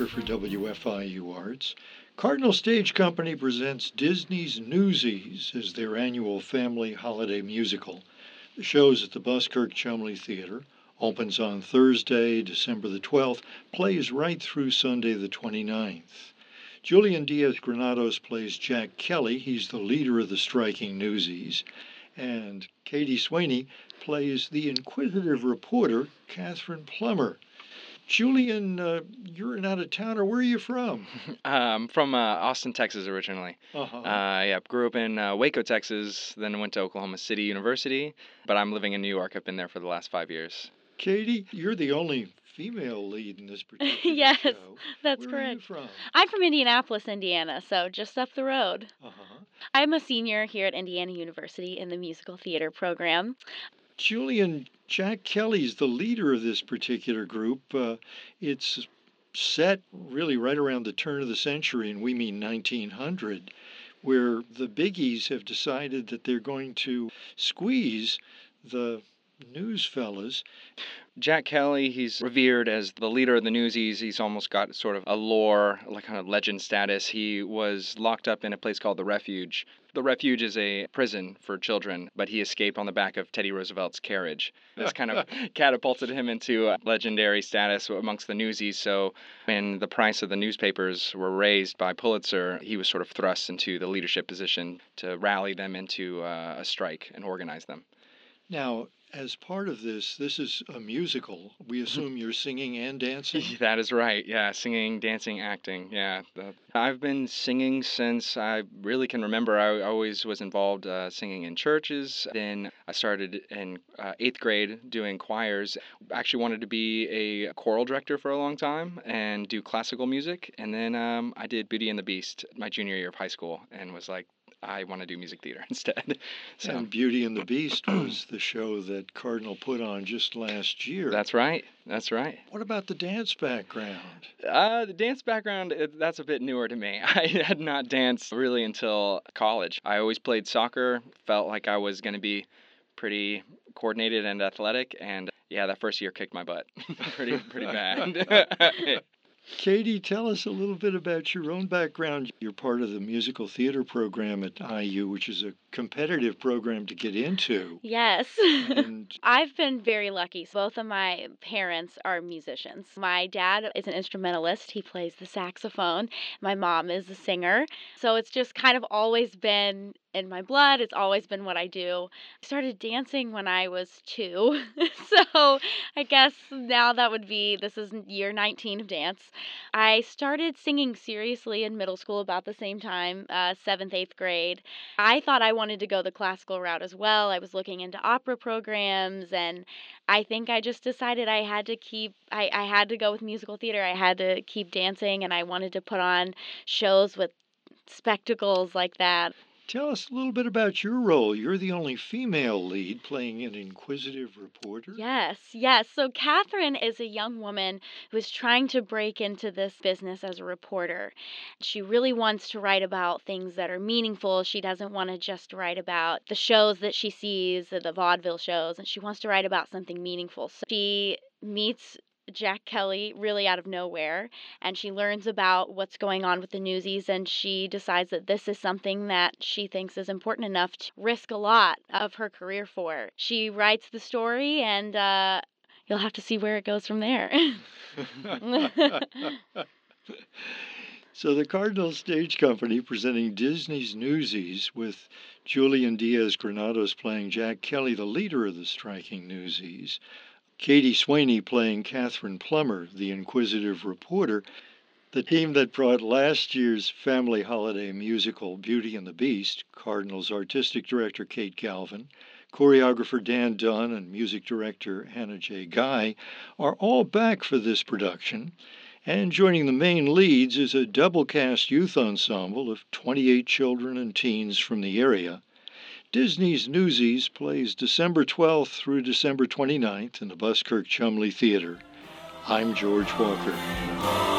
Walker for WFIU Arts. Cardinal Stage Company presents Disney's Newsies as their annual family holiday musical. The show's at the Buskirk Chumley Theater, opens on Thursday, December the 12th, plays right through Sunday the 29th. Julian Diaz-Granados plays Jack Kelly. He's the leader of the striking Newsies. And Katie Sweeney plays the inquisitive reporter, Catherine Plummer. Julian, you're an out-of-towner. Where are you from? I'm from Austin, Texas, originally. Grew up in Waco, Texas, then went to Oklahoma City University, but I'm living in New York. I've been there for the last 5 years. Katie, you're the only female lead in this particular Yes, show. that's Where correct. Are you from? I'm from Indianapolis, Indiana, so just up the road. I'm a senior here at Indiana University in the musical theater program. Julian, Jack Kelly's the leader of this particular group. It's set really right around the turn of the century, and we mean 1900, where the biggies have decided that they're going to squeeze the news fellas. Jack Kelly, he's revered as the leader of the Newsies. He's almost got sort of a lore, like kind of legend status. He was locked up in a place called the Refuge. The Refuge is a prison for children, but he escaped on the back of Teddy Roosevelt's carriage. This kind of catapulted him into legendary status amongst the Newsies. So when the price of the newspapers were raised by Pulitzer, he was sort of thrust into the leadership position to rally them into a strike and organize them. Now, as part of this is a musical. We assume you're singing and dancing? That is right. Yeah, singing, dancing, acting. Yeah. I've been singing since I really can remember. I always was involved singing in churches. Then I started in 8th grade doing choirs. Actually wanted to be a choral director for a long time and do classical music. And then I did Beauty and the Beast my junior year of high school and was like, I want to do music theater instead. So. And Beauty and the Beast was the show that Cardinal put on just last year. That's right. That's right. What about the dance background? The dance background, that's a bit newer to me. I had not danced really until college. I always played soccer, felt like I was going to be pretty coordinated and athletic, and yeah, that first year kicked my butt pretty bad. Katie, tell us a little bit about your own background. You're part of the musical theater program at IU, which is a competitive program to get into. Yes. And I've been very lucky. Both of my parents are musicians. My dad is an instrumentalist. He plays the saxophone. My mom is a singer. So it's just kind of always been in my blood. It's always been what I do. I started dancing when I was 2. So I guess now this is year 19 of dance. I started singing seriously in middle school about the same time, 7th, 8th grade. I thought I wanted to go the classical route as well. I was looking into opera programs, and I think I just decided I had to go with musical theater. I had to keep dancing, and I wanted to put on shows with spectacles like that. tell us a little bit about your role. You're the only female lead playing an inquisitive reporter. Yes. So Catherine is a young woman who is trying to break into this business as a reporter. She really wants to write about things that are meaningful. She doesn't want to just write about the shows that she sees, the vaudeville shows, and she wants to write about something meaningful. So she meets Jack Kelly really out of nowhere, and she learns about what's going on with the Newsies, and she decides that this is something that she thinks is important enough to risk a lot of her career for. She writes the story, and you'll have to see where it goes from there. So the Cardinal Stage Company presenting Disney's Newsies with Julian Diaz-Granados playing Jack Kelly, the leader of the striking Newsies. Katie Sweeney playing Catherine Plummer, the inquisitive reporter, the team that brought last year's family holiday musical Beauty and the Beast, Cardinal's artistic director Kate Galvin, choreographer Dan Dunn, and music director Hannah J. Guy, are all back for this production. And joining the main leads is a double-cast youth ensemble of 28 children and teens from the area. Disney's Newsies plays December 12th through December 29th in the Buskirk Chumley Theater. I'm George Walker.